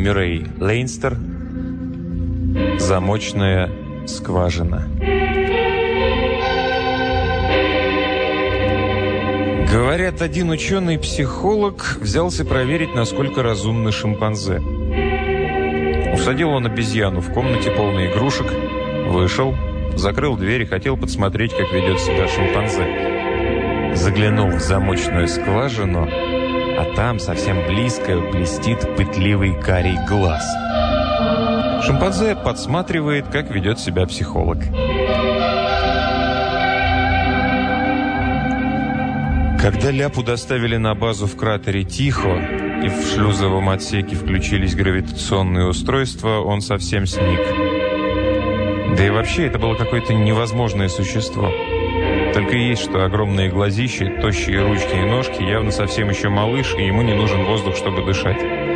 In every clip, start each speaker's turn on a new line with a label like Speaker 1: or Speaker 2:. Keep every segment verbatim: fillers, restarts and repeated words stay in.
Speaker 1: Мюррей Лейнстер. Замочная скважина. Говорят, один ученый-психолог взялся проверить, насколько разумны шимпанзе. Усадил он обезьяну в комнате, полной игрушек, вышел, закрыл дверь и хотел подсмотреть, как ведет себя шимпанзе. Заглянул в замочную скважину, а там совсем близко блестит пытливый карий глаз. Шимпанзе подсматривает, как ведет себя психолог. Когда Ляпу доставили на базу в кратере Тихо, и в шлюзовом отсеке включились гравитационные устройства, он совсем сник. Да и вообще, это было какое-то невозможное существо. Только и есть, что огромные глазища, тощие ручки и ножки, явно совсем еще малыш, и ему не нужен воздух, чтобы дышать.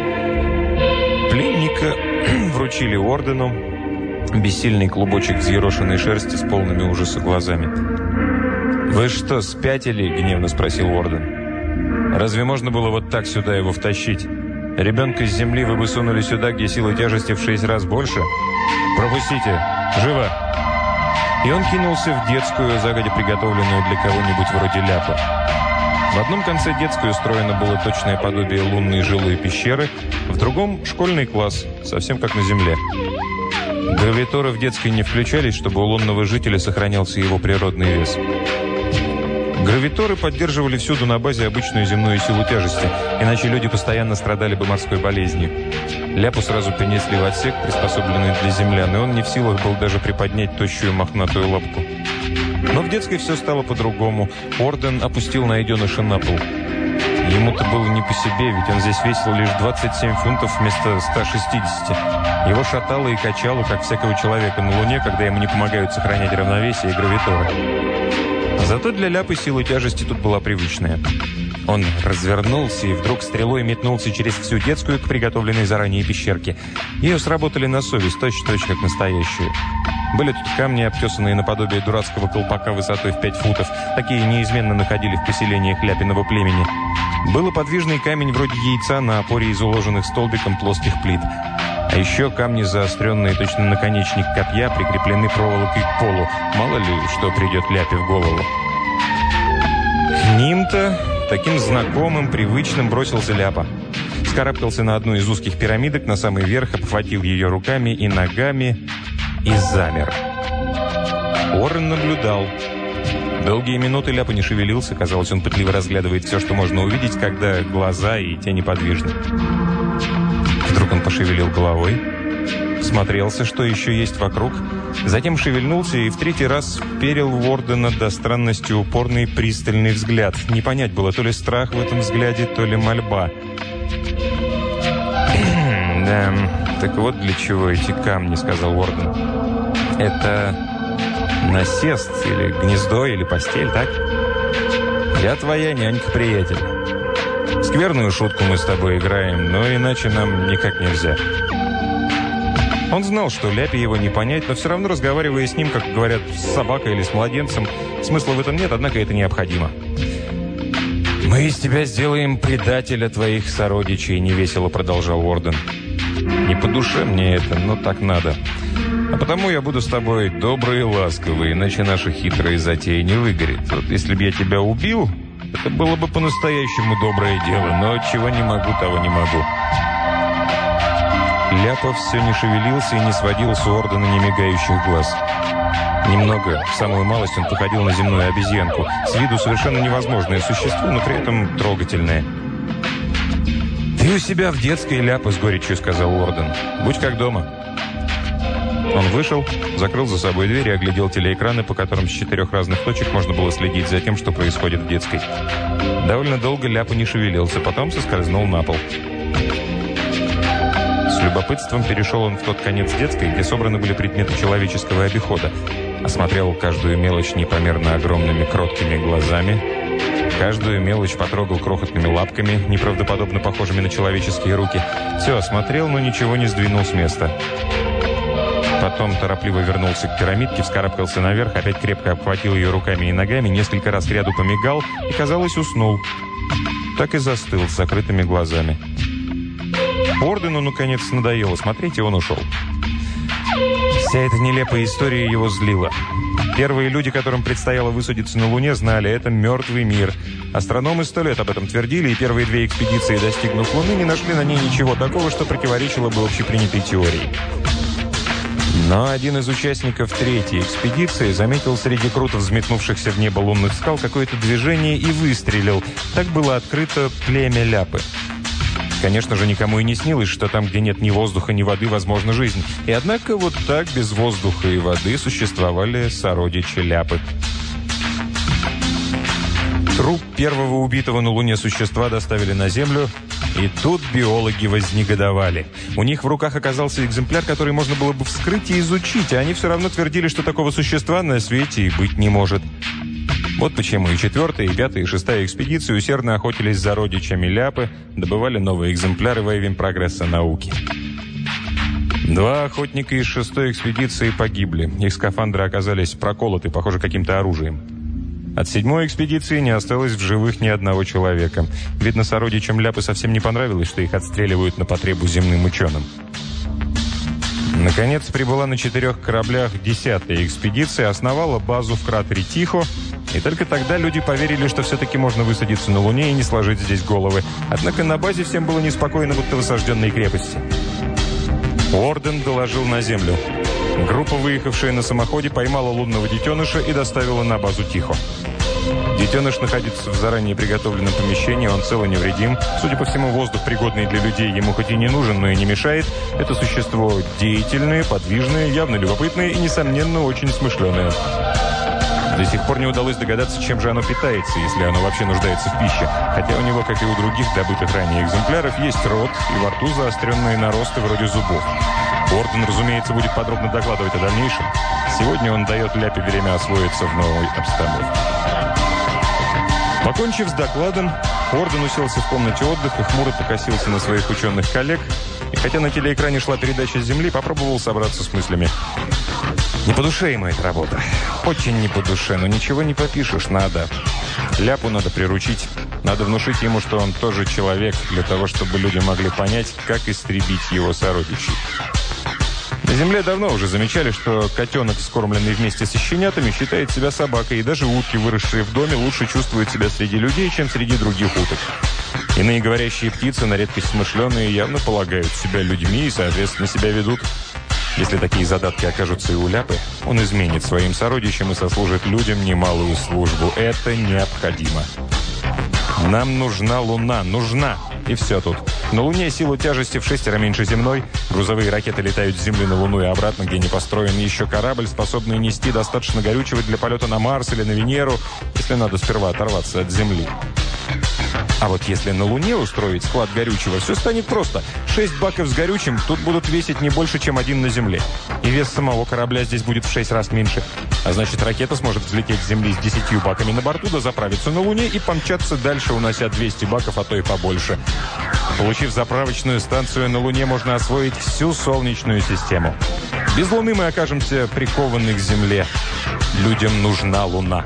Speaker 1: Пленника вручили ордену, бессильный клубочек взъерошенной шерсти с полными ужаса глазами. «Вы что, спятили?» – гневно спросил орден. «Разве можно было вот так сюда его втащить? Ребенка с земли вы бы сунули сюда, где сила тяжести в шесть раз больше? Пропустите! Живо!» И он кинулся в детскую, загодя приготовленную для кого-нибудь вроде Ляпы. В одном конце детской устроено было точное подобие лунной жилой пещеры, в другом – школьный класс, совсем как на Земле. Гравиторы в детской не включались, чтобы у лунного жителя сохранялся его природный вес. Гравиторы поддерживали всюду на базе обычную земную силу тяжести, иначе люди постоянно страдали бы морской болезнью. Ляпу сразу принесли в отсек, приспособленный для землян, и он не в силах был даже приподнять тощую мохнатую лапку. Но в детской все стало по-другому. Орден опустил найденыша на пол. Ему-то было не по себе, ведь он здесь весил лишь двадцать семь фунтов вместо ста шестидесяти. Его шатало и качало, как всякого человека на Луне, когда ему не помогают сохранять равновесие и гравиторы. Зато для Ляпы сила тяжести тут была привычная. Он развернулся и вдруг стрелой метнулся через всю детскую к приготовленной заранее пещерке. Ее сработали на совесть, точь-в-точь как настоящую. Были тут камни, обтесанные наподобие дурацкого колпака высотой в пять футов. Такие неизменно находили в поселениях Ляпиного племени. Был подвижный камень вроде яйца на опоре из уложенных столбиком плоских плит. А еще камни, заостренные точно наконечник копья, прикреплены проволокой к полу. Мало ли, что придет Ляпе в голову. К ним-то, таким знакомым, привычным, бросился Ляпа. Вскарабкался на одну из узких пирамидок, на самый верх, обхватил ее руками и ногами и замер. Уоррен наблюдал. Долгие минуты Ляпа не шевелился. Казалось, он пытливо разглядывает все, что можно увидеть, когда глаза и те неподвижны. Вдруг он пошевелил головой, смотрелся, что еще есть вокруг, затем шевельнулся и в третий раз вперил в Уоррена до странности упорный пристальный взгляд. Не понять было, то ли страх в этом взгляде, то ли мольба. «Да, так вот для чего эти камни», — сказал Уоррен. «Это насест или гнездо, или постель, так? Я твоя нянька, приятель. Скверную шутку мы с тобой играем, но иначе нам никак нельзя». Он знал, что Ляпе его не понять, но все равно, разговаривая с ним, как говорят, с собакой или с младенцем, смысла в этом нет, однако это необходимо. «Мы из тебя сделаем предателя твоих сородичей», — невесело продолжал Уоррен. «Не по душе мне это, но так надо. А потому я буду с тобой добрый и ласковый, иначе наша хитрая затея не выгорит. Вот если бы я тебя убил, это было бы по-настоящему доброе дело, но чего не могу, того не могу». Ляпа все не шевелился и не сводил с Уоррена немигающих глаз. Немного, в самую малость, он походил на земную обезьянку. С виду совершенно невозможное существо, но при этом трогательное. «Ты у себя в детской, Ляпа», — с горечью сказал Уоррен. «Будь как дома». Он вышел, закрыл за собой дверь и оглядел телеэкраны, по которым с четырех разных точек можно было следить за тем, что происходит в детской. Довольно долго Ляпа не шевелился, потом соскользнул на пол. С любопытством перешел он в тот конец детской, где собраны были предметы человеческого обихода. Осмотрел каждую мелочь непомерно огромными кроткими глазами. Каждую мелочь потрогал крохотными лапками, неправдоподобно похожими на человеческие руки. Все осмотрел, но ничего не сдвинул с места. Потом торопливо вернулся к пирамидке, вскарабкался наверх, опять крепко обхватил ее руками и ногами, несколько раз кряду помигал и, казалось, уснул. Так и застыл с закрытыми глазами. Ордену, наконец, надоело смотреть, и он ушел. Вся эта нелепая история его злила. Первые люди, которым предстояло высадиться на Луне, знали, это мертвый мир. Астрономы сто лет об этом твердили, и первые две экспедиции, достигнув Луны, не нашли на ней ничего такого, что противоречило бы общепринятой теории. Но один из участников третьей экспедиции заметил среди круто взметнувшихся в небо лунных скал какое-то движение и выстрелил. Так было открыто племя Ляпы. Конечно же, никому и не снилось, что там, где нет ни воздуха, ни воды, возможна жизнь. И однако вот так, без воздуха и воды, существовали сородичи Ляпы. Труп первого убитого на Луне существа доставили на Землю, и тут биологи вознегодовали. У них в руках оказался экземпляр, который можно было бы вскрыть и изучить, а они все равно твердили, что такого существа на свете и быть не может. Вот почему и четвертая, и пятая, и шестая экспедиции усердно охотились за родичами Ляпы, добывали новые экземпляры во имя прогресса науки. Два охотника из шестой экспедиции погибли. Их скафандры оказались проколоты, похоже, каким-то оружием. От седьмой экспедиции не осталось в живых ни одного человека. Видно, сородичам Ляпы совсем не понравилось, что их отстреливают на потребу земным ученым. Наконец, прибыла на четырех кораблях десятая экспедиция, основала базу в кратере Тихо, и только тогда люди поверили, что все-таки можно высадиться на Луне и не сложить здесь головы. Однако на базе всем было неспокойно, будто в осажденной крепости. Орден доложил на Землю. Группа, выехавшая на самоходе, поймала лунного детеныша и доставила на базу Тихо. Детеныш находится в заранее приготовленном помещении, он цел и невредим. Судя по всему, воздух, пригодный для людей, ему хоть и не нужен, но и не мешает. Это существо деятельное, подвижное, явно любопытное и, несомненно, очень смышленое. До сих пор не удалось догадаться, чем же оно питается, если оно вообще нуждается в пище. Хотя у него, как и у других добытых ранее экземпляров, есть рот и во рту заостренные наросты вроде зубов. Орден, разумеется, будет подробно докладывать о дальнейшем. Сегодня он дает Ляпе время освоиться в новой обстановке. Покончив с докладом, Орден уселся в комнате отдыха, хмуро покосился на своих ученых коллег, и хотя на телеэкране шла передача с Земли, попробовал собраться с мыслями. Не по душе ему эта работа. Очень не по душе, но ничего не попишешь, надо. Ляпу надо приручить. Надо внушить ему, что он тоже человек, для того, чтобы люди могли понять, как истребить его сородичей. На Земле давно уже замечали, что котенок, вскормленный вместе со щенятами, считает себя собакой, и даже утки, выросшие в доме, лучше чувствуют себя среди людей, чем среди других уток. Иные говорящие птицы, на редкость смышленые, явно полагают себя людьми и, соответственно, себя ведут. Если такие задатки окажутся и у Ляпы, он изменит своим сородичам и сослужит людям немалую службу. Это необходимо. Нам нужна Луна. Нужна. И все тут. На Луне сила тяжести в шестеро меньше земной. Грузовые ракеты летают с Земли на Луну и обратно, где не построен еще корабль, способный нести достаточно горючего для полета на Марс или на Венеру, если надо сперва оторваться от Земли. А вот если на Луне устроить склад горючего, все станет просто. Шесть баков с горючим тут будут весить не больше, чем один на Земле. И вес самого корабля здесь будет в шесть раз меньше. А значит, ракета сможет взлететь с Земли с десятью баками на борту, дозаправиться на Луне и помчаться дальше, унося двести баков, а то и побольше. Получив заправочную станцию на Луне, можно освоить всю Солнечную систему. Без Луны мы окажемся прикованы к Земле. Людям нужна Луна.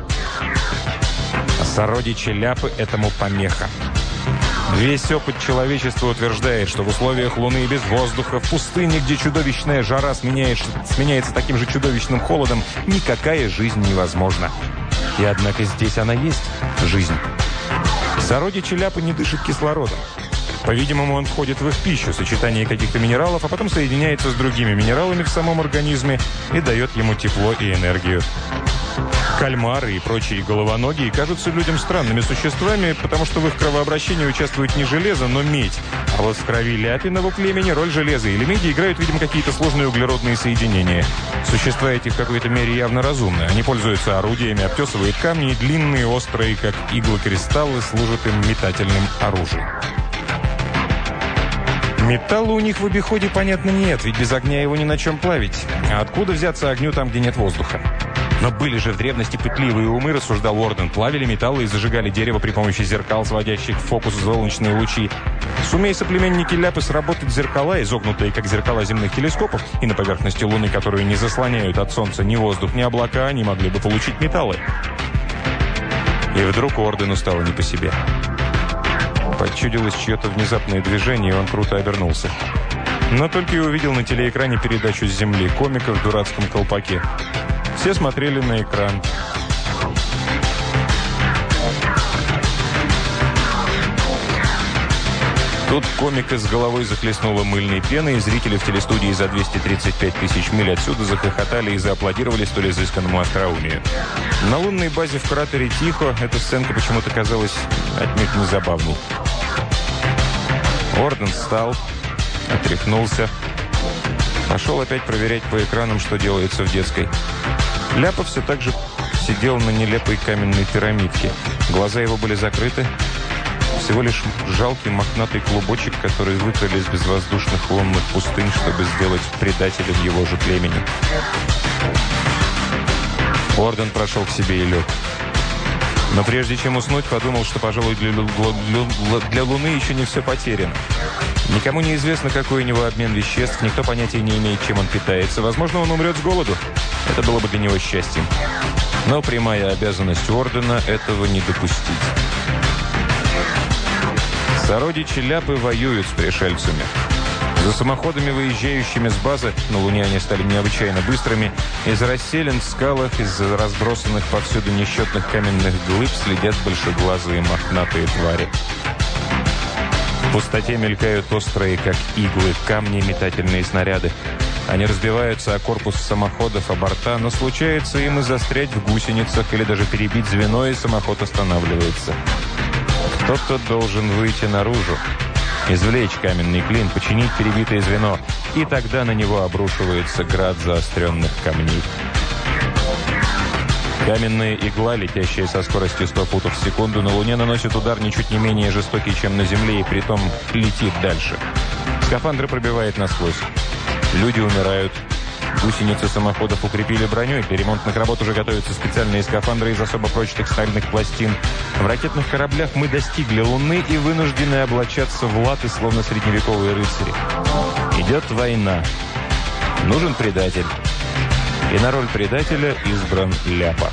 Speaker 1: А сородичи Ляпы этому помеха. Весь опыт человечества утверждает, что в условиях Луны без воздуха, в пустыне, где чудовищная жара сменяется, сменяется таким же чудовищным холодом, никакая жизнь невозможна. И однако здесь она есть, жизнь. Сородичи Ляпы не дышат кислородом. По-видимому, он входит в их пищу, сочетание каких-то минералов, а потом соединяется с другими минералами в самом организме и дает ему тепло и энергию. Кальмары и прочие головоногие кажутся людям странными существами, потому что в их кровообращении участвует не железо, но медь. А вот в крови Ляпиного племени роль железа или меди играют, видимо, какие-то сложные углеродные соединения. Существа эти в какой-то мере явно разумны. Они пользуются орудиями, обтесывают камни, и длинные, острые, как иглы кристаллы, служат им метательным оружием. Металла у них в обиходе, понятно, нет, ведь без огня его ни на чем плавить. А откуда взяться огню там, где нет воздуха? Но были же в древности пытливые умы, рассуждал Орден, плавили металлы и зажигали дерево при помощи зеркал, сводящих в фокус солнечные лучи. Сумей соплеменники Ляпы сработать зеркала, изогнутые, как зеркала земных телескопов, и на поверхности Луны, которые не заслоняют от Солнца ни воздух, ни облака, они могли бы получить металлы. И вдруг Ордену стало не по себе. Почудилось чье-то внезапное движение, и он круто обернулся. Но только и увидел на телеэкране передачу с земли комика в дурацком колпаке. Все смотрели на экран. Тут комика с головой захлестнула мыльной пеной, и зрители в телестудии за двести тридцать пять тысяч миль отсюда захохотали и зааплодировали столь изысканному остроумию. На лунной базе в кратере Тихо эта сценка почему-то казалась отнюдь не забавной. Уорден встал, отряхнулся, пошел опять проверять по экранам, что делается в детской. Ляпа все так же сидел на нелепой каменной пирамидке. Глаза его были закрыты. Всего лишь жалкий мохнатый клубочек, который выкрали из безвоздушных лунных пустынь, чтобы сделать предателем его же племени. Уорден прошел к себе и лег. Но прежде чем уснуть, подумал, что, пожалуй, для, для, для Луны еще не все потеряно. Никому не известно, какой у него обмен веществ, никто понятия не имеет, чем он питается. Возможно, он умрет с голоду. Это было бы для него счастьем. Но прямая обязанность Уордена этого не допустить. Сородичи Ляпы воюют с пришельцами. За самоходами, выезжающими с базы, на Луне они стали необычайно быстрыми, из расселин в скалах, из разбросанных повсюду несчетных каменных глыб следят большеглазые мохнатые твари. В пустоте мелькают острые, как иглы, камни, метательные снаряды. Они разбиваются о корпус самоходов, о борта, но случается им и застрять в гусеницах или даже перебить звено, и самоход останавливается. Кто-то должен выйти наружу, извлечь каменный клин, починить перебитое звено, и тогда на него обрушивается град заостренных камней. Каменная игла, летящая со скоростью сто футов в секунду, на Луне наносит удар ничуть не менее жестокий, чем на Земле, и притом летит дальше. Скафандры пробивает насквозь. Люди умирают. Гусеницы самоходов укрепили броню, и для ремонтных работ уже готовятся специальные скафандры из особо прочных стальных пластин. В ракетных кораблях мы достигли Луны и вынуждены облачаться в латы, словно средневековые рыцари. Идет война. Нужен предатель. И на роль предателя избран Ляпа.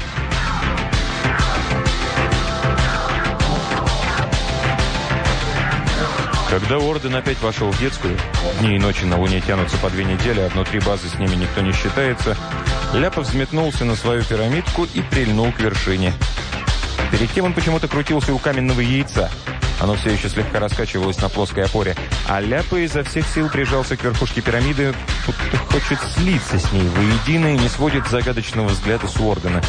Speaker 1: Когда Уорден опять вошел в детскую, дни и ночи на Луне тянутся по две недели, а внутри базы с ними никто не считается, Ляпа взметнулся на свою пирамидку и прильнул к вершине. Перед тем он почему-то крутился у каменного яйца. Оно все еще слегка раскачивалось на плоской опоре, а Ляпа изо всех сил прижался к верхушке пирамиды, будто хочет слиться с ней воедино и не сводит загадочного взгляда с Уордена.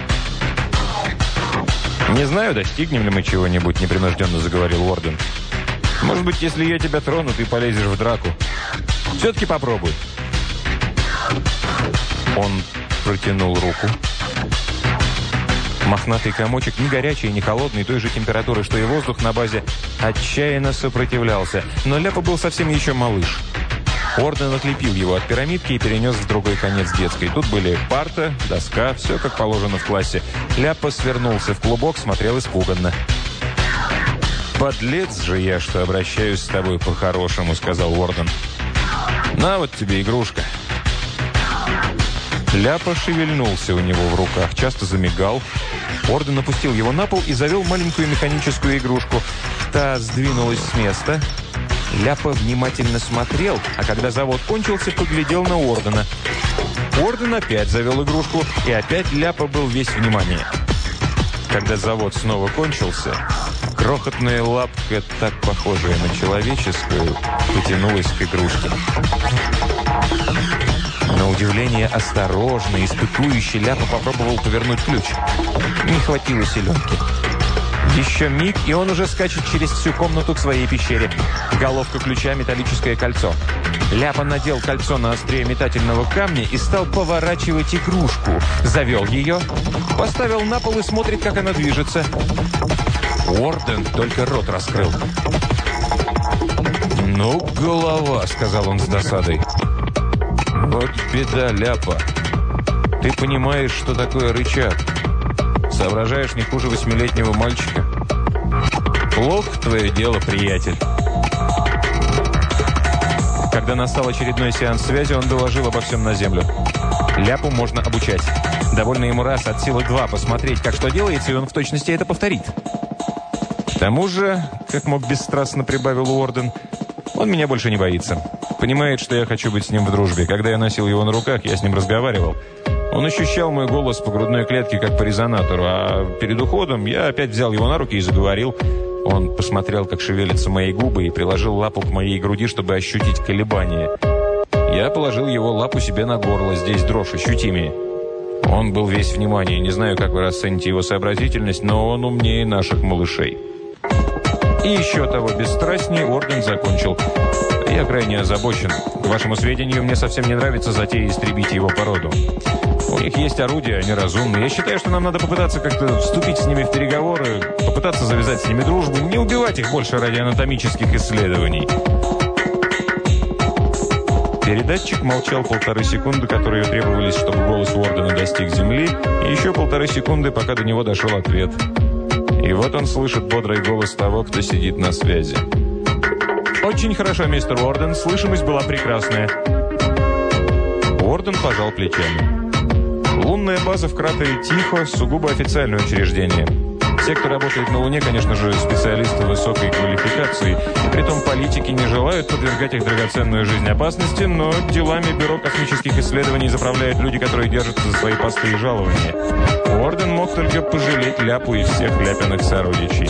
Speaker 1: «Не знаю, достигнем ли мы чего-нибудь», — непринужденно заговорил Уорден. «Может быть, если я тебя трону, ты полезешь в драку. Все-таки попробуй». Он протянул руку. Мохнатый комочек, не горячий, не холодный, той же температуры, что и воздух на базе, отчаянно сопротивлялся. Но Ляпа был совсем еще малыш. Уорден отлепил его от пирамидки и перенес в другой конец детской. Тут были парта, доска, все как положено в классе. Ляпа свернулся в клубок, смотрел испуганно. «Подлец же я, что обращаюсь с тобой по-хорошему», — сказал Уорден. «На вот тебе игрушка». Ляпа шевельнулся у него в руках, часто замигал. Уорден опустил его на пол и завел маленькую механическую игрушку. Та сдвинулась с места. Ляпа внимательно смотрел, а когда завод кончился, поглядел на Уордена. Уорден опять завел игрушку, и опять Ляпа был весь внимание. Когда завод снова кончился, крохотная лапка, так похожая на человеческую, потянулась к игрушке. На удивление осторожно, испытующе, Ляпа попробовал повернуть ключ. Не хватило селенки. Еще миг, и он уже скачет через всю комнату к своей пещере. Головка ключа — металлическое кольцо. Ляпа надел кольцо на острие метательного камня и стал поворачивать игрушку. Завел ее, поставил на пол и смотрит, как она движется. Уорден только рот раскрыл. «Ну, голова», — сказал он с досадой. «Вот беда, Ляпа. Ты понимаешь, что такое рычаг? Соображаешь не хуже восьмилетнего мальчика? Плохо твое дело, приятель». Когда настал очередной сеанс связи, он доложил обо всем на землю. Ляпу можно обучать. Довольно ему раз от силы два посмотреть, как что делается, и он в точности это повторит. К тому же, как мог бесстрастно прибавил Уорден, он меня больше не боится. Понимает, что я хочу быть с ним в дружбе. Когда я носил его на руках, я с ним разговаривал. Он ощущал мой голос по грудной клетке, как по резонатору, а перед уходом я опять взял его на руки и заговорил. Он посмотрел, как шевелятся мои губы, и приложил лапу к моей груди, чтобы ощутить колебания. Я положил его лапу себе на горло, здесь дрожь ощутимее. Он был весь внимание, не знаю, как вы расцените его сообразительность, но он умнее наших малышей. И еще того бесстрастнее Уорден закончил. Я крайне озабочен. К вашему сведению, мне совсем не нравится затея истребить его породу. У них есть орудия, они разумны. Я считаю, что нам надо попытаться как-то вступить с ними в переговоры, попытаться завязать с ними дружбу, не убивать их больше ради анатомических исследований. Передатчик молчал полторы секунды, которые требовались, чтобы голос Уордена достиг земли, и еще полторы секунды, пока до него дошел ответ. И вот он слышит бодрый голос того, кто сидит на связи. «Очень хорошо, мистер Уорден, слышимость была прекрасная». Уорден пожал плечами. Лунная база в кратере Тихо – сугубо официальное учреждение. Те, кто работает на Луне, конечно же, специалисты высокой квалификации. И притом политики не желают подвергать их драгоценную жизнь опасности, но делами Бюро космических исследований заправляют люди, которые держатся за свои посты и жалования. Уорден мог только пожалеть Ляпу и всех Ляпиных сородичей.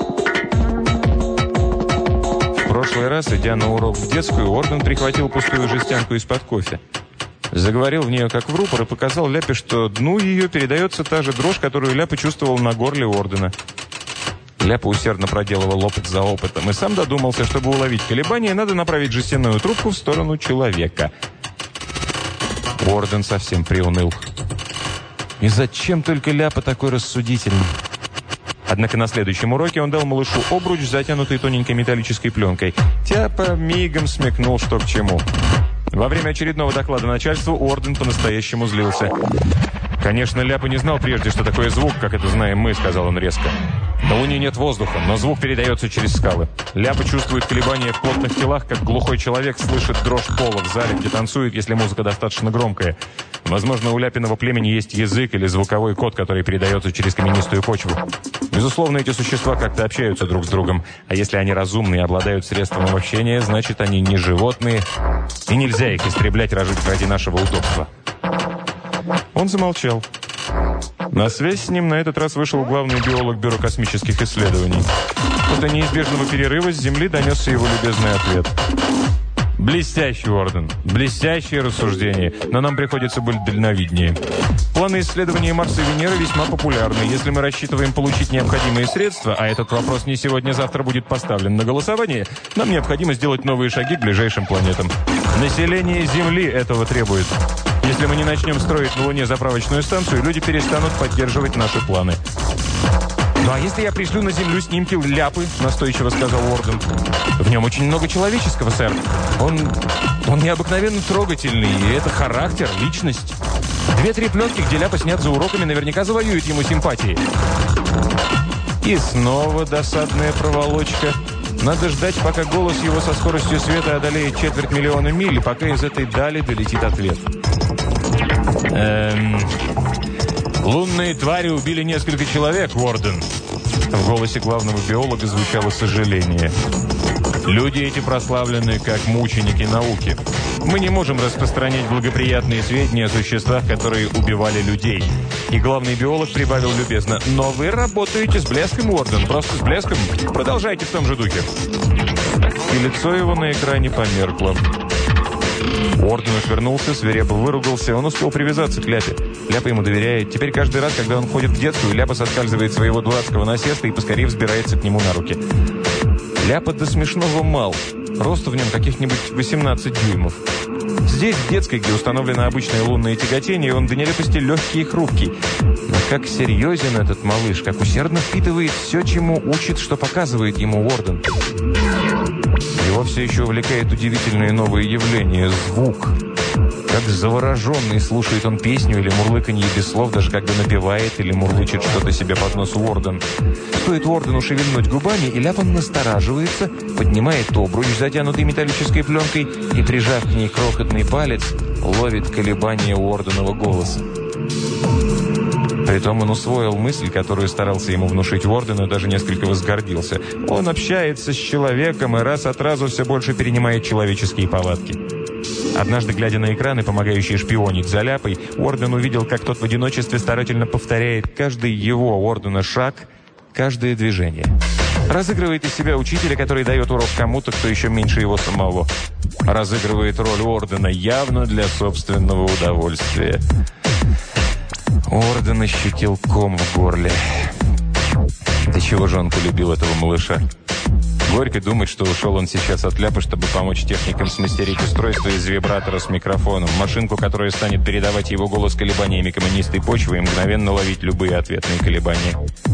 Speaker 1: В прошлый раз, идя на урок в детскую, Уорден прихватил пустую жестянку из-под кофе. Заговорил в нее как в рупор и показал Ляпе, что дну ее передается та же дрожь, которую Ляпа чувствовал на горле Уордена. Ляпа усердно проделывал опыт за опытом и сам додумался, чтобы уловить колебания, надо направить жестяную трубку в сторону человека. Уорден совсем приуныл. И зачем только Ляпа такой рассудительный? Однако на следующем уроке он дал малышу обруч, затянутый тоненькой металлической пленкой. Тяпа мигом смекнул, что к чему. Во время очередного доклада начальству Уорден по-настоящему злился. «Конечно, Ляпа не знал прежде, что такое звук, как это знаем мы», — сказал он резко. «На Луне нет воздуха, но звук передается через скалы. Ляпа чувствует колебания в плотных телах, как глухой человек слышит дрожь пола в зале, где танцует, если музыка достаточно громкая. Возможно, у Ляпиного племени есть язык или звуковой код, который передается через каменистую почву. Безусловно, эти существа как-то общаются друг с другом, а если они разумные и обладают средством общения, значит, они не животные, и нельзя их истреблять ради нашего удобства». Он замолчал. На связь с ним на этот раз вышел главный биолог Бюро космических исследований. После неизбежного перерыва с Земли донесся его любезный ответ. «Блестящий, Уорден, блестящее рассуждение, но нам приходится быть дальновиднее. Планы исследования Марса и Венеры весьма популярны. Если мы рассчитываем получить необходимые средства, а этот вопрос не сегодня-завтра будет поставлен на голосование, нам необходимо сделать новые шаги к ближайшим планетам. Население Земли этого требует. Если мы не начнем строить на Луне заправочную станцию, люди перестанут поддерживать наши планы». «Ну а если я пришлю на Землю снимки Ляпы?» – настойчиво сказал Уорден. «В нем очень много человеческого, сэр. Он, он необыкновенно трогательный, и это характер, личность. Две-три пленки, где Ляпа снят за уроками, наверняка завоюют ему симпатии». И снова досадная проволочка. Надо ждать, пока голос его со скоростью света одолеет четверть миллиона миль, и пока из этой дали долетит ответ. Эм... «Лунные твари убили несколько человек, Уорден». В голосе главного биолога звучало сожаление. «Люди эти прославлены как мученики науки. Мы не можем распространять благоприятные сведения о существах, которые убивали людей». И главный биолог прибавил любезно: «Но вы работаете с блеском, Уорден, просто с блеском. Продолжайте в том же духе». И лицо его на экране померкло. Уорден отвернулся, свирепо выругался. Он успел привязаться к Ляпе. Ляпа ему доверяет. Теперь каждый раз, когда он ходит в детскую, Ляпа соскальзывает своего дурацкого насеста и поскорее взбирается к нему на руки. Ляпа до смешного мал. Росту в нем каких-нибудь восемнадцать дюймов. Здесь, в детской, где установлено обычное лунное тяготение, он до нелепости легкий и хрупкий. Но как серьезен этот малыш, как усердно впитывает все, чему учит, что показывает ему Уорден. Его все еще увлекает удивительное новое явление – звук. Как завороженный слушает он песню или мурлыканье без слов, даже когда напевает или мурлычет что-то себе под нос Уорден. Стоит Уордену шевельнуть губами, и Ляпан настораживается, поднимает обруч, затянутый металлической пленкой, и, прижав к ней крохотный палец, ловит колебания Уорденова голоса. Притом он усвоил мысль, которую старался ему внушить Уорден, и даже несколько возгордился. Он общается с человеком и раз от разу все больше перенимает человеческие повадки. Однажды, глядя на экраны, помогающие шпионить за Ляпой, Уорден увидел, как тот в одиночестве старательно повторяет каждый его, Уордена, шаг, каждое движение. Разыгрывает из себя учителя, который дает урок кому-то, кто еще меньше его самого. Разыгрывает роль Уордена явно для собственного удовольствия. Уорден ощутил ком в горле. До чего же он полюбил этого малыша? Горько думать, что ушел он сейчас от Ляпы, чтобы помочь техникам смастерить устройство из вибратора с микрофоном, машинку, которая станет передавать его голос колебаниями каменистой почвы и мгновенно ловить любые ответные колебания.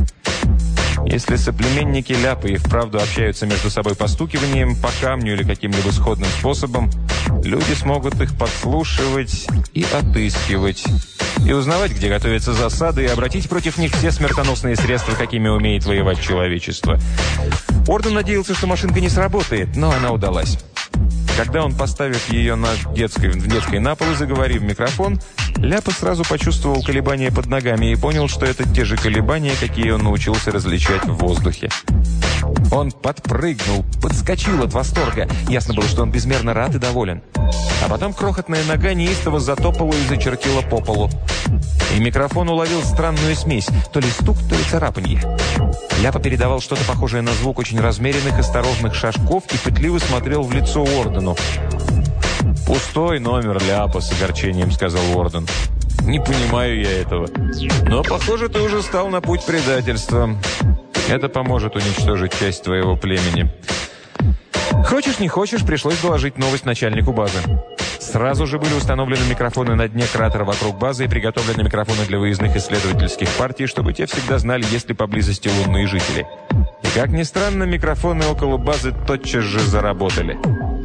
Speaker 1: Если соплеменники Ляпы и вправду общаются между собой постукиванием по камню или каким-либо сходным способом, люди смогут их подслушивать и отыскивать, и узнавать, где готовятся засады, и обратить против них все смертоносные средства, какими умеет воевать человечество. Уорден надеялся, что машинка не сработает, но она удалась. Когда он, поставив ее на детской, в детской на пол и заговорив в микрофон, Ляпа сразу почувствовал колебания под ногами и понял, что это те же колебания, какие он научился различать в воздухе. Он подпрыгнул, подскочил от восторга. Ясно было, что он безмерно рад и доволен. А потом крохотная нога неистово затопала и зачертила по полу. И микрофон уловил странную смесь, то ли стук, то ли царапанье. Ляпа передавал что-то похожее на звук очень размеренных, осторожных шажков и пытливо смотрел в лицо Уордену. «Пустой номер, Ляпа», — с огорчением сказал Уорден. «Не понимаю я этого. Но, похоже, ты уже стал на путь предательства. Это поможет уничтожить часть твоего племени». Хочешь, не хочешь, пришлось доложить новость начальнику базы. Сразу же были установлены микрофоны на дне кратера вокруг базы и приготовлены микрофоны для выездных исследовательских партий, чтобы те всегда знали, есть ли поблизости лунные жители. И, как ни странно, микрофоны около базы тотчас же заработали.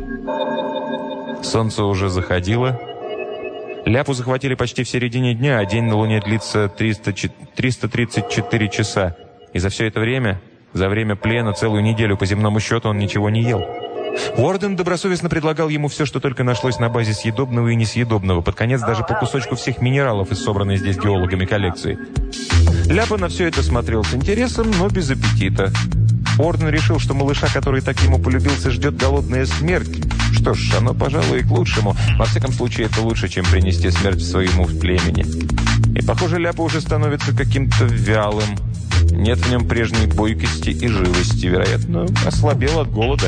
Speaker 1: Солнце уже заходило. Ляпу захватили почти в середине дня, а день на Луне длится триста тридцать четыре часа. И за все это время, за время плена, целую неделю по земному счету, он ничего не ел. Уорден добросовестно предлагал ему все, что только нашлось на базе съедобного и несъедобного, под конец даже по кусочку всех минералов из собранной здесь геологами коллекции. Ляпа на все это смотрел с интересом, но без аппетита. Уорден решил, что малыша, который так ему полюбился, ждет голодная смерть. Что ж, оно, пожалуй, и к лучшему. Во всяком случае, это лучше, чем принести смерть своему племени. И, похоже, Ляпа уже становится каким-то вялым. Нет в нем прежней бойкости и живости. Вероятно, ослабел от голода.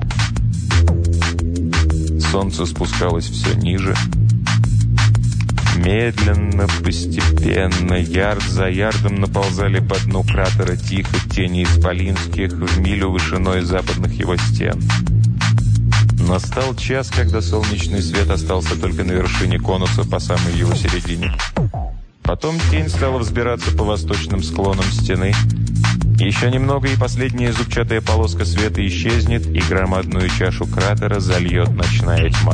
Speaker 1: Солнце спускалось все ниже. Медленно, постепенно, ярд за ярдом наползали по дну кратера тихо тени исполинских в милю вышиной западных его стен. Настал час, когда солнечный свет остался только на вершине конуса по самой его середине. Потом тень стала взбираться по восточным склонам стены. Еще немного, и последняя зубчатая полоска света исчезнет, и громадную чашу кратера зальет ночная тьма.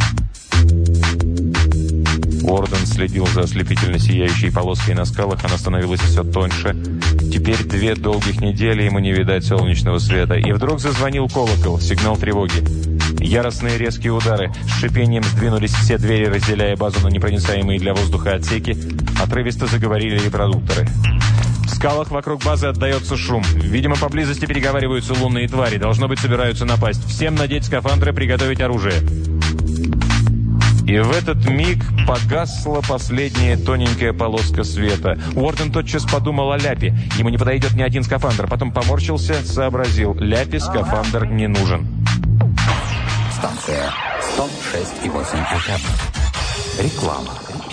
Speaker 1: Уорден следил за ослепительно сияющей полоской на скалах, она становилась все тоньше. Теперь две долгих недели ему не видать солнечного света. И вдруг зазвонил колокол, сигнал тревоги. Яростные резкие удары. С шипением сдвинулись все двери, разделяя базу на непроницаемые для воздуха отсеки. Отрывисто заговорили репродукторы. В скалах вокруг базы отдается шум. Видимо, поблизости переговариваются лунные твари. Должно быть, собираются напасть. Всем надеть скафандры, приготовить оружие. И в этот миг погасла последняя тоненькая полоска света. Уорден тотчас подумал о Ляпе. Ему не подойдет ни один скафандр. Потом поморщился, сообразил. Ляпе скафандр не нужен.
Speaker 2: Станция сто шесть и восемь эф эм. Реклама.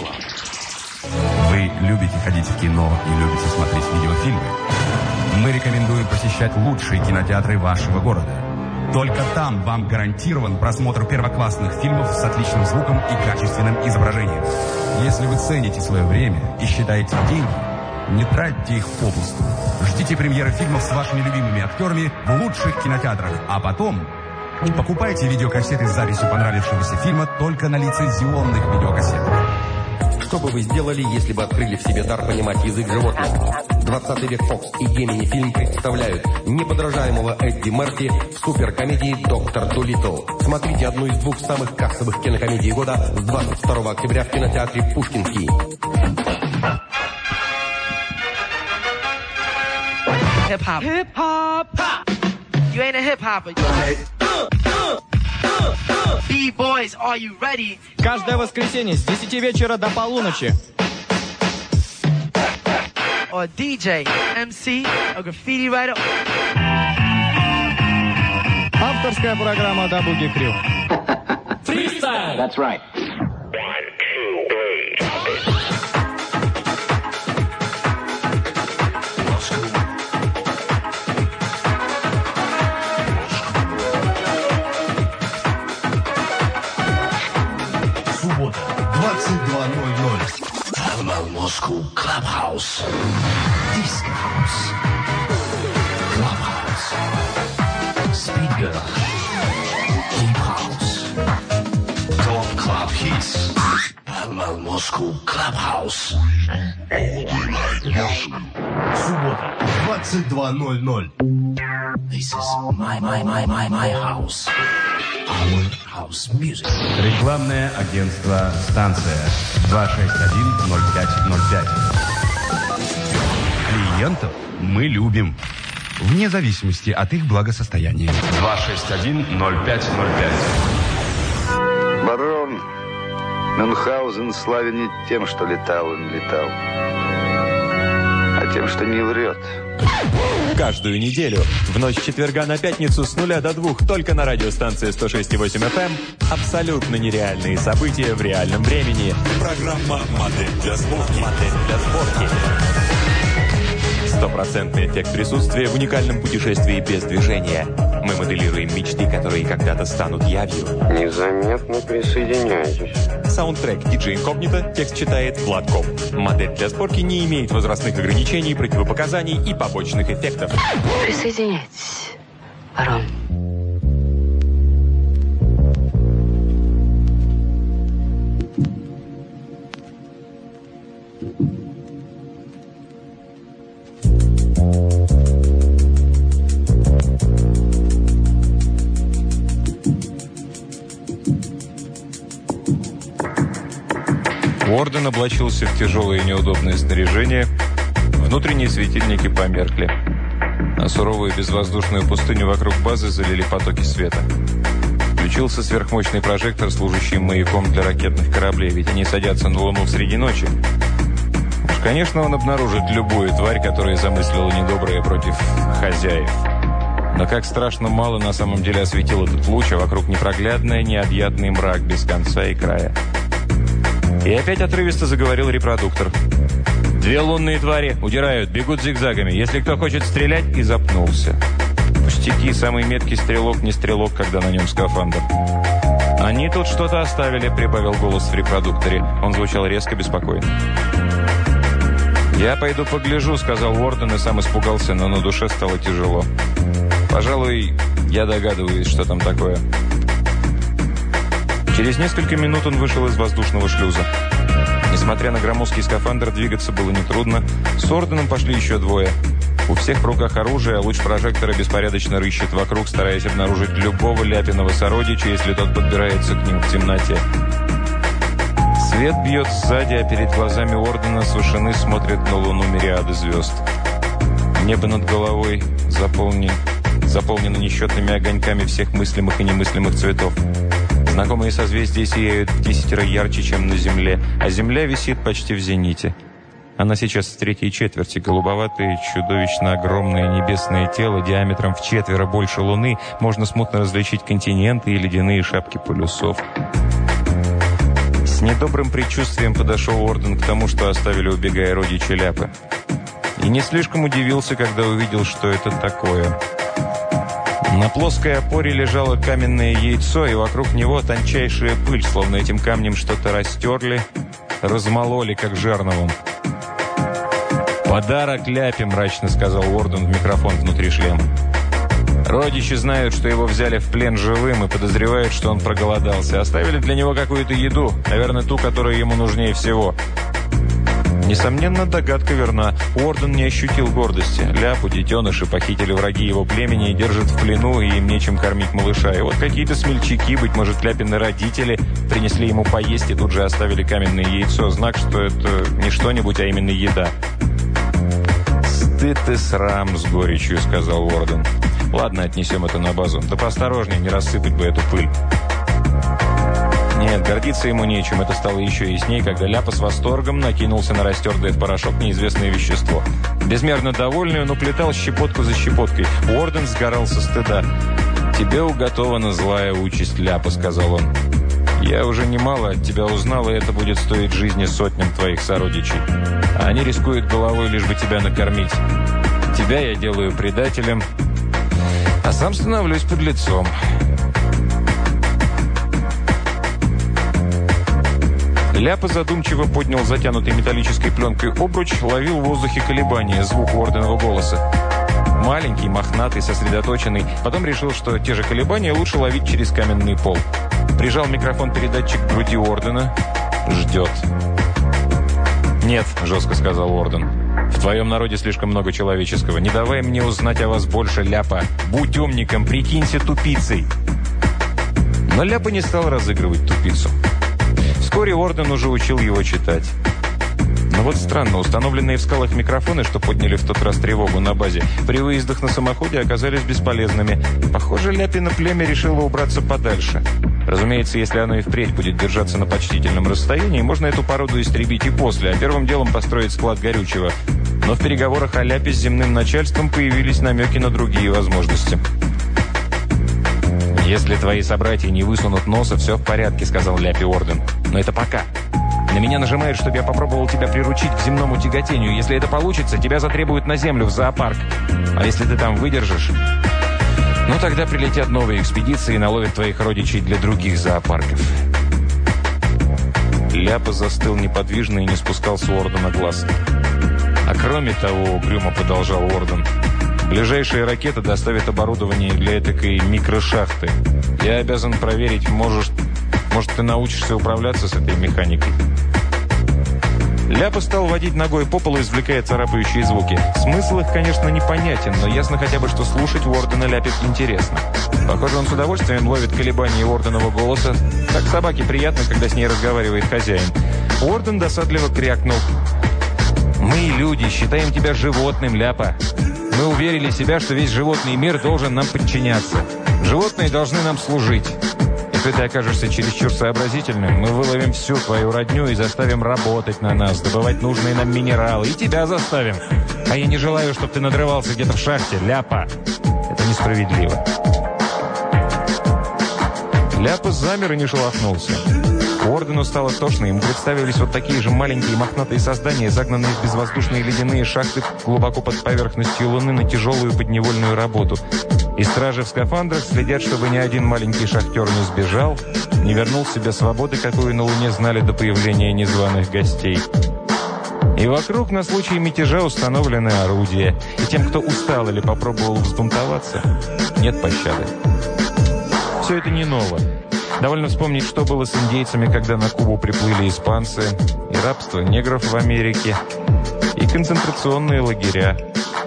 Speaker 3: Вы любите ходить в кино и любите смотреть видеофильмы? Мы рекомендуем посещать лучшие кинотеатры вашего города. Только там вам гарантирован просмотр первоклассных фильмов с отличным звуком и качественным изображением. Если вы цените свое время и считаете деньги, не тратьте их попусту. Ждите премьеры фильмов с вашими любимыми актерами в лучших кинотеатрах, а потом покупайте видеокассеты с записью понравившегося фильма только на лицензионных видеокассетах.
Speaker 2: Что бы вы сделали, если бы открыли в себе дар понимать язык животных? двадцатый век Фокс и Гемини Фильм представляют неподражаемого Эдди Мерфи в суперкомедии «Доктор Дулиттл». Смотрите одну из двух самых кассовых кинокомедий года с двадцать второго октября в кинотеатре «Пушкинский».
Speaker 4: hip hop. Hip hop. You ain't a hip hopper. B-boys, are you ready?
Speaker 5: Каждое воскресенье с десяти вечера до полуночи.
Speaker 4: Or ди джей, эм си, or graffiti writer.
Speaker 5: Авторская программа Daboogie Crew.
Speaker 6: Freestyle. That's right.
Speaker 7: Суббота, двадцать два ноль ноль. Thermal Moscow Clubhouse. Disco House. Clubhouse. Speed Garage. Deep House. Top Club Hits. Thermal Moscow Clubhouse. Суббота, двадцать два ноль ноль. This is my, my, my, my, my house. Our house music.
Speaker 3: Рекламное агентство «Станция» два шесть один ноль пять ноль пять. Клиентов мы любим, вне зависимости от их благосостояния. два шесть один ноль пять ноль пять.
Speaker 8: Барон Мюнхгаузен славен не тем, что летал он летал, а тем, что не врет.
Speaker 1: Каждую неделю в ночь четверга на пятницу с нуля до двух только на радиостанции сто шесть и восемь эф эм абсолютно нереальные события в реальном времени. Программа «Модель для сборки». Модель для сборки. Стопроцентный эффект присутствия в уникальном путешествии без движения. Мы моделируем мечты, которые когда-то станут явью.
Speaker 8: Незаметно присоединяйтесь.
Speaker 1: Саундтрек диджей Инкогнито, текст читает Влад Коп. Модель для сборки не имеет возрастных ограничений, противопоказаний и побочных эффектов.
Speaker 9: Присоединяйтесь, барон.
Speaker 1: Уорден облачился в тяжелое и неудобное снаряжение. Внутренние светильники померкли. А суровую безвоздушную пустыню вокруг базы залили потоки света. Включился сверхмощный прожектор, служащий маяком для ракетных кораблей, ведь они садятся на Луну среди ночи. Уж, конечно, он обнаружит любую тварь, которая замыслила недоброе против хозяев. Но как страшно мало на самом деле осветил этот луч, а вокруг непроглядный, необъятный мрак без конца и края. И опять отрывисто заговорил репродуктор. «Две лунные твари удирают, бегут зигзагами. Если кто хочет стрелять...» И запнулся. Пустяки, самый меткий стрелок не стрелок, когда на нем скафандр. «Они тут что-то оставили», — прибавил голос в репродукторе. Он звучал резко, беспокойно. «Я пойду погляжу», — сказал Уорден и сам испугался, но на душе стало тяжело. «Пожалуй, я догадываюсь, что там такое». Через несколько минут он вышел из воздушного шлюза. Несмотря на громоздкий скафандр, двигаться было нетрудно. С Орденом пошли еще двое. У всех в руках оружие, а луч прожектора беспорядочно рыщет вокруг, стараясь обнаружить любого ляпиного сородича, если тот подбирается к ним в темноте. Свет бьет сзади, а перед глазами Ордена с вышины смотрят на луну мириады звезд. Небо над головой заполнено, заполнено несчетными огоньками всех мыслимых и немыслимых цветов. Знакомые созвездия сияют в десятеро ярче, чем на Земле, а Земля висит почти в зените. Она сейчас в третьей четверти. Голубоватое, чудовищно огромное небесное тело диаметром в четверо больше Луны. Можно смутно различить континенты и ледяные шапки полюсов. С недобрым предчувствием подошел Орден к тому, что оставили, убегая, родичи Ляпы. И не слишком удивился, когда увидел, что это такое. На плоской опоре лежало каменное яйцо, и вокруг него тончайшая пыль, словно этим камнем что-то растерли, размололи, как жерновом. «Подарок Ляпе», — мрачно сказал Уорден в микрофон внутри шлема. «Родичи знают, что его взяли в плен живым и подозревают, что он проголодался. Оставили для него какую-то еду, наверное, ту, которая ему нужнее всего». Несомненно, догадка верна. Уорден не ощутил гордости. Ляпу, детеныши, похитили враги его племени и держат в плену, и им нечем кормить малыша. И вот какие-то смельчаки, быть может, Ляпины родители, принесли ему поесть и тут же оставили каменное яйцо. Знак, что это не что-нибудь, а именно еда. «Стыд и срам», — с горечью сказал Уорден. «Ладно, отнесем это на базу. Да поосторожнее, не рассыпать бы эту пыль». Нет, гордиться ему нечем. Это стало еще ясней, когда Ляпа с восторгом накинулся на растертое в порошок неизвестное вещество. Безмерно довольный, он уплетал щепотку за щепоткой. Уорден сгорал со стыда. «Тебе уготована злая участь, Ляпа», — сказал он. «Я уже немало от тебя узнал, и это будет стоить жизни сотням твоих сородичей. А они рискуют головой, лишь бы тебя накормить. Тебя я делаю предателем, а сам становлюсь подлецом». Ляпа задумчиво поднял затянутый металлической пленкой обруч, ловил в воздухе колебания, звук Уорденова голоса. Маленький, мохнатый, сосредоточенный. Потом решил, что те же колебания лучше ловить через каменный пол. Прижал микрофон-передатчик к груди Уордена. Ждет. «Нет», — жестко сказал Уорден. «В твоем народе слишком много человеческого. Не давай мне узнать о вас больше, Ляпа. Будь умником, прикинься тупицей». Но Ляпа не стал разыгрывать тупицу. Вскоре Уорден уже учил его читать. Но вот странно, установленные в скалах микрофоны, что подняли в тот раз тревогу на базе, при выездах на самоходе оказались бесполезными. Похоже, Ляпино племя решило убраться подальше. Разумеется, если оно и впредь будет держаться на почтительном расстоянии, можно эту породу истребить и после, а первым делом построить склад горючего. Но в переговорах о Ляпе с земным начальством появились намеки на другие возможности. «Если твои собратья не высунут носа, все в порядке», — сказал Ляпе Уорден. «Но это пока. На меня нажимают, чтобы я попробовал тебя приручить к земному тяготению. Если это получится, тебя затребуют на землю, в зоопарк. А если ты там выдержишь, ну тогда прилетят новые экспедиции и наловят твоих родичей для других зоопарков». Ляпа застыл неподвижно и не спускал с Уордена глаз. «А кроме того, — угрюмо продолжал Уорден, — ближайшая ракета доставит оборудование для этакой микрошахты. Я обязан проверить, можешь, может, ты научишься управляться с этой механикой». Ляпа стал водить ногой по полу, извлекая царапающие звуки. Смысл их, конечно, непонятен, но ясно хотя бы, что слушать Уордена Ляпе интересно. Похоже, он с удовольствием ловит колебания Уорденова голоса. Так собаке приятно, когда с ней разговаривает хозяин. Уорден досадливо крякнул. «Мы, люди, считаем тебя животным, Ляпа. Мы уверили себя, что весь животный мир должен нам подчиняться. Животные должны нам служить. Если ты окажешься чересчур сообразительным, мы выловим всю твою родню и заставим работать на нас, добывать нужные нам минералы. И тебя заставим. А я не желаю, чтобы ты надрывался где-то в шахте, Ляпа. Это несправедливо». Ляпа замер и не шелохнулся. Уордену стало тошно, ему представились вот такие же маленькие мохнатые создания, загнанные в безвоздушные ледяные шахты глубоко под поверхностью Луны на тяжелую подневольную работу. И стражи в скафандрах следят, чтобы ни один маленький шахтер не сбежал, не вернул себе свободы, какую на Луне знали до появления незваных гостей. И вокруг на случай мятежа установлены орудия. И тем, кто устал или попробовал взбунтоваться, нет пощады. Все это не ново. Довольно вспомнить, что было с индейцами, когда на Кубу приплыли испанцы, и рабство негров в Америке, и концентрационные лагеря.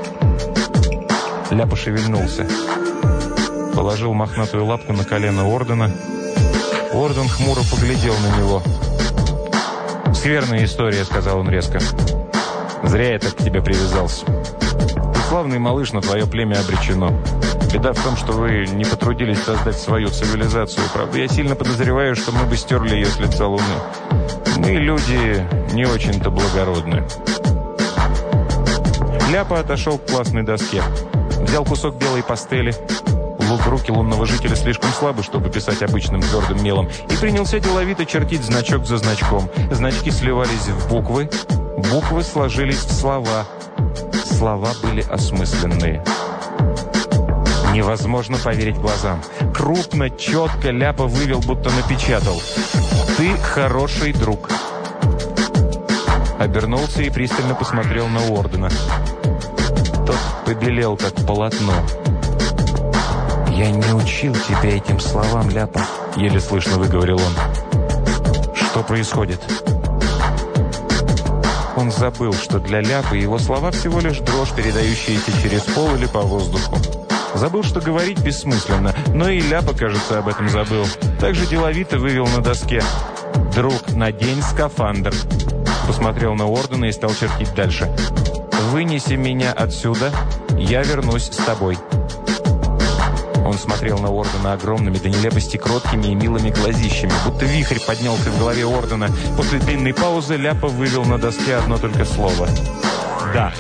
Speaker 1: Ляпа шевельнулся. Положил мохнатую лапку на колено Уордена. Уорден хмуро поглядел на него. «Скверная история», — сказал он резко. «Зря я так к тебе привязался. Ты славный малыш, но твое племя обречено. Беда в том, что вы не потрудились создать свою цивилизацию. Правда, я сильно подозреваю, что мы бы стерли ее с лица Луны. Мы, люди, не очень-то благородны». Ляпа отошел к классной доске. Взял кусок белой пастели. Руки лунного жителя слишком слабы, чтобы писать обычным твердым мелом. И принялся деловито чертить значок за значком. Значки сливались в буквы. Буквы сложились в слова. Слова были осмысленные. Невозможно поверить глазам. Крупно, четко Ляпа вывел, будто напечатал. «Ты хороший друг». Обернулся и пристально посмотрел на Уордена. Тот побелел, как полотно. «Я не учил тебя этим словам, Ляпа», — еле слышно выговорил он. «Что происходит?» Он забыл, что для Ляпы его слова всего лишь дрожь, передающаяся через пол или по воздуху. Забыл, что говорить бессмысленно, но и Ляпа, кажется, об этом забыл. Также деловито вывел на доске: «Друг, надень скафандр». Посмотрел на Уордена и стал чертить дальше. «Вынеси меня отсюда, я вернусь с тобой». Он смотрел на Уордена огромными до нелепости кроткими и милыми глазищами, будто вихрь поднялся в голове Уордена. После длинной паузы Ляпа вывел на доске одно только слово. «Да».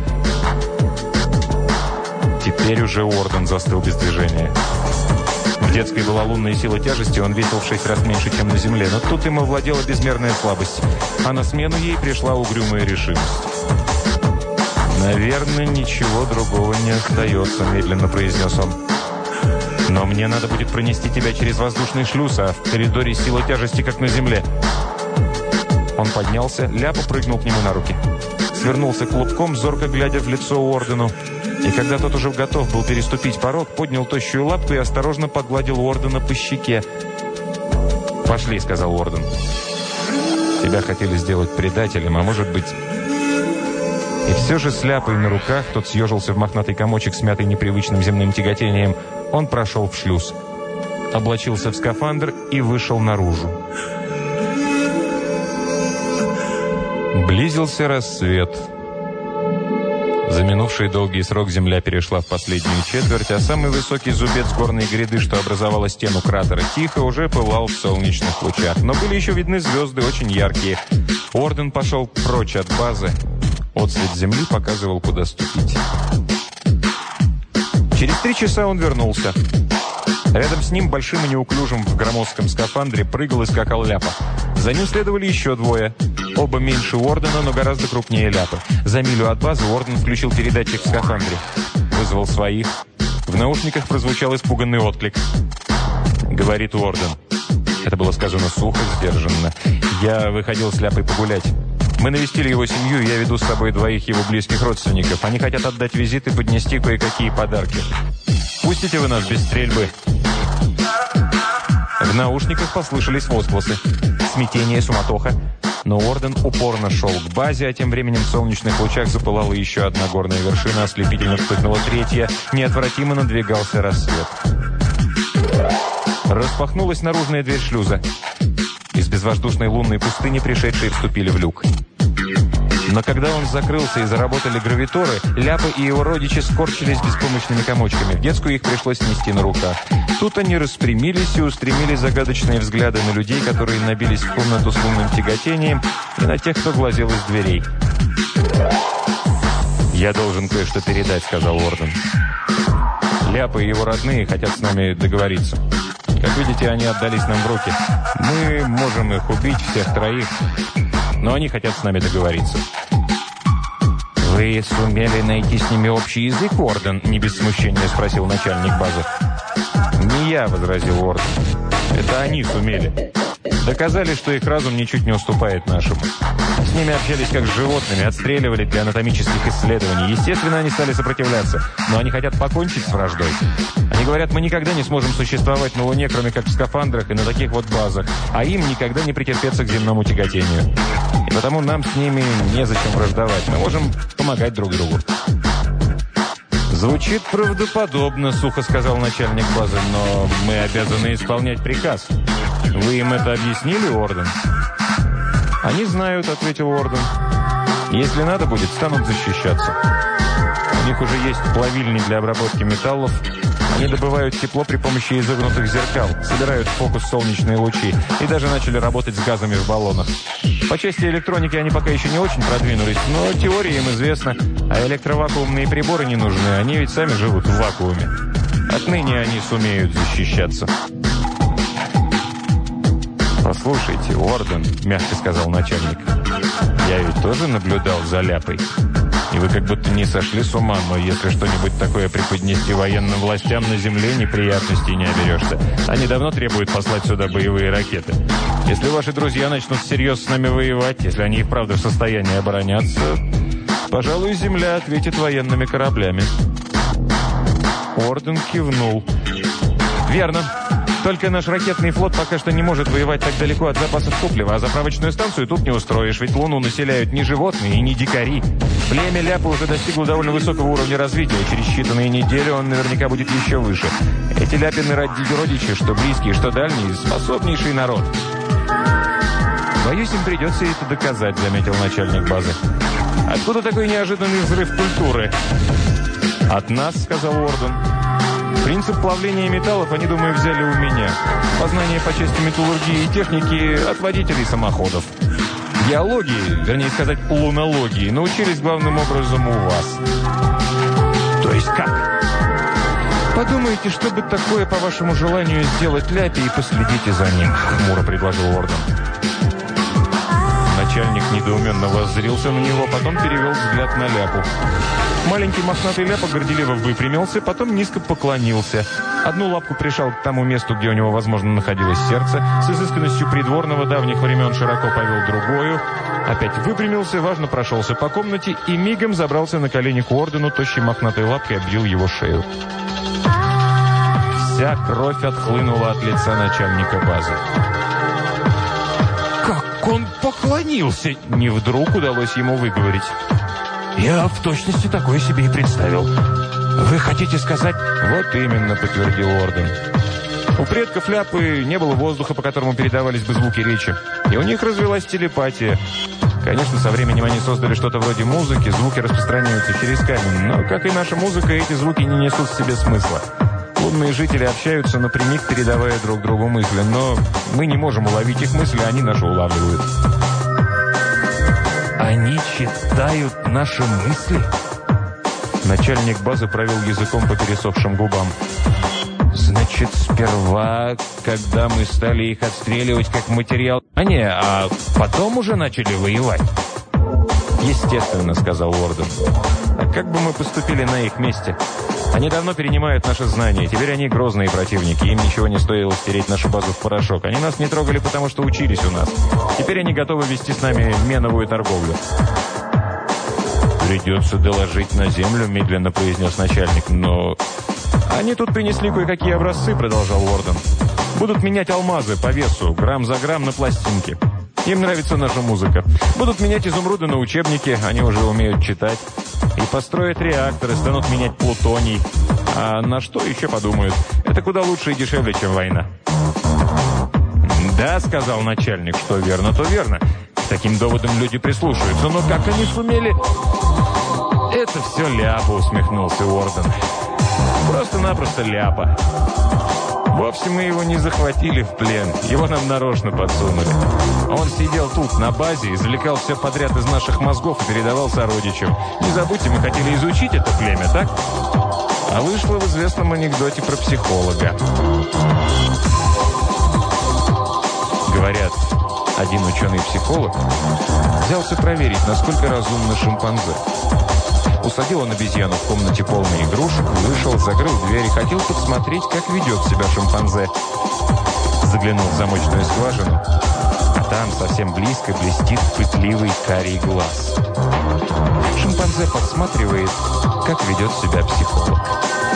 Speaker 1: Теперь уже Уорден застыл без движения. В детской была лунная сила тяжести, он весил в шесть раз меньше, чем на земле. Но тут им овладела безмерная слабость, а на смену ей пришла угрюмая решимость. «Наверное, ничего другого не остается», – медленно произнес он. «Но мне надо будет пронести тебя через воздушный шлюз, а в коридоре сила тяжести, как на земле». Он поднялся, Ляпа прыгнул к нему на руки. Свернулся клубком, зорко глядя в лицо Уордену. И когда тот уже готов был переступить порог, поднял тощую лапку и осторожно погладил Уордена по щеке. «Пошли», — сказал Уорден. «Тебя хотели сделать предателем, а может быть...» И все же с Ляпой на руках, тот съежился в мохнатый комочек, смятый непривычным земным тяготением, он прошел в шлюз, облачился в скафандр и вышел наружу. Близился рассвет. За минувший долгий срок земля перешла в последнюю четверть, а самый высокий зубец горной гряды, что образовала стену кратера, тихо уже пылал в солнечных лучах. Но были еще видны звезды, очень яркие. Уорден пошел прочь от базы. Отсвет земли показывал, куда ступить. Через три часа он вернулся. Рядом с ним, большим и неуклюжим в громоздком скафандре, прыгал и скакал Ляпа. За ним следовали еще двое. Оба меньше Уордена, но гораздо крупнее Ляпы. За милю от базы Уорден включил передатчик в скафандре. Вызвал своих. В наушниках прозвучал испуганный отклик. «Говорит Уорден». Это было сказано сухо, сдержанно. «Я выходил с Ляпой погулять. Мы навестили его семью, и я веду с собой двоих его близких родственников. Они хотят отдать визит и поднести кое-какие подарки. Пустите вы нас без стрельбы». В наушниках послышались возгласы. Смятение, суматоха. Но Уорден упорно шел к базе, а тем временем в солнечных лучах запылала еще одна горная вершина, ослепительно вспыхнула третья. Неотвратимо надвигался рассвет. Распахнулась наружная дверь шлюза. Из безвоздушной лунной пустыни пришедшие вступили в люк. Но когда он закрылся и заработали гравиторы, Ляпа и его родичи скорчились беспомощными комочками. В детскую их пришлось нести на руках. Тут они распрямились и устремили загадочные взгляды на людей, которые набились в комнату с лунным тяготением, и на тех, кто глазел из дверей. «Я должен кое-что передать», — сказал Уорден. «Ляпа и его родные хотят с нами договориться. Как видите, они отдались нам в руки. Мы можем их убить, всех троих, но они хотят с нами договориться». «Вы сумели найти с ними общий язык, Уорден?» — не без смущения спросил начальник базы. «Не я», — возразил Уорден. «Это они сумели. Доказали, что их разум ничуть не уступает нашему. С ними общались как с животными, отстреливали для анатомических исследований. Естественно, они стали сопротивляться, но они хотят покончить с враждой. Они говорят, мы никогда не сможем существовать на Луне, кроме как в скафандрах и на таких вот базах, а им никогда не претерпеться к земному тяготению. И потому нам с ними незачем враждовать. Мы можем помогать друг другу». «Звучит правдоподобно», — сухо сказал начальник базы, «но мы обязаны исполнять приказ. Вы им это объяснили, Уорден?» «Они знают», — ответил Уорден. «Если надо будет, станут защищаться. У них уже есть плавильни для обработки металлов. Они добывают тепло при помощи изогнутых зеркал, собирают в фокус солнечные лучи и даже начали работать с газами в баллонах. По части электроники они пока еще не очень продвинулись, но теория им известна, а электровакуумные приборы не нужны, они ведь сами живут в вакууме. Отныне они сумеют защищаться». «Послушайте, Уорден», — мягко сказал начальник, — «я ведь тоже наблюдал за Ляпой. И вы как будто не сошли с ума, но если что-нибудь такое преподнести военным властям на земле, неприятностей не оберешься. Они давно требуют послать сюда боевые ракеты. Если ваши друзья начнут всерьез с нами воевать, если они и вправду в состоянии обороняться, пожалуй, земля ответит военными кораблями». Уорден кивнул. «Верно. Только наш ракетный флот пока что не может воевать так далеко от запасов топлива, а заправочную станцию тут не устроишь, ведь Луну населяют не животные и не дикари. Племя Ляпы уже достигло довольно высокого уровня развития, через считанные недели он наверняка будет еще выше. Эти Ляпины родичи, что близкие, что дальние, способнейший народ». «Боюсь, им придется это доказать», — заметил начальник базы. Откуда такой неожиданный взрыв культуры? От нас, сказал Уорден. Принцип плавления металлов они, думаю, взяли у меня. Познание по части металлургии и техники от водителей самоходов. Геологии, вернее сказать, лунологии, научились главным образом у вас. То есть как? Подумайте, что бы такое, по вашему желанию, сделать Ляпе, и последите за ним, хмуро предложил Уорден. Начальник недоуменно воззрился на него, потом перевел взгляд на Ляпу. Маленький мохнатый Ляпа горделиво выпрямился, потом низко поклонился. Одну лапку прижал к тому месту, где у него, возможно, находилось сердце. С изысканностью придворного давних времен широко повел другую. Опять выпрямился, важно прошелся по комнате и мигом забрался на колени к Уордену, тощей мохнатой лапкой обвил его шею. Вся кровь отхлынула от лица начальника базы. «Как он поклонился!» — не вдруг удалось ему выговорить. «Я в точности такое себе и представил. Вы хотите сказать...» «Вот именно», — подтвердил Уорден. У предков Ляпы не было воздуха, по которому передавались бы звуки речи. И у них развилась телепатия. Конечно, со временем они создали что-то вроде музыки, звуки распространяются через камень. Но, как и наша музыка, эти звуки не несут в себе смысла. Лунные жители общаются напрямик, передавая друг другу мысли, но мы не можем уловить их мысли, они наши улавливают. Они читают наши мысли? Начальник базы провел языком по пересохшим губам. Значит, сперва, когда мы стали их отстреливать как материал... А не, а потом уже начали воевать? Естественно, сказал Уорден. А как бы мы поступили на их месте? Они давно перенимают наши знания. Теперь они грозные противники. Им ничего не стоило стереть нашу базу в порошок. Они нас не трогали, потому что учились у нас. Теперь они готовы вести с нами меновую торговлю. «Придется доложить на землю», — медленно произнес начальник. «Но они тут принесли кое-какие образцы», — продолжал Уорден. «Будут менять алмазы по весу, грамм за грамм на пластинке. Им нравится наша музыка. Будут менять изумруды на учебники, они уже умеют читать. И построят реакторы, станут менять плутоний. А на что еще подумают? Это куда лучше и дешевле, чем война». «Да», — сказал начальник, — «что верно, то верно. К таким доводам люди прислушаются. Но как они сумели...» «Это все Ляпа», — усмехнулся Уорден. «Просто-напросто Ляпа. Вовсе мы его не захватили в плен. Его нам нарочно подсунули. Он сидел тут, на базе, извлекал все подряд из наших мозгов и передавал сородичам. Не забудьте, мы хотели изучить это племя, так? А вышло в известном анекдоте про психолога. Говорят, один ученый-психолог взялся проверить, насколько разумно шимпанзе. Усадил он обезьяну в комнате полной игрушек, вышел, закрыл дверь и хотел посмотреть, как ведет себя шимпанзе. Заглянул в замочную скважину, а там совсем близко блестит пытливый карий глаз. Шимпанзе подсматривает, как ведет себя психолог.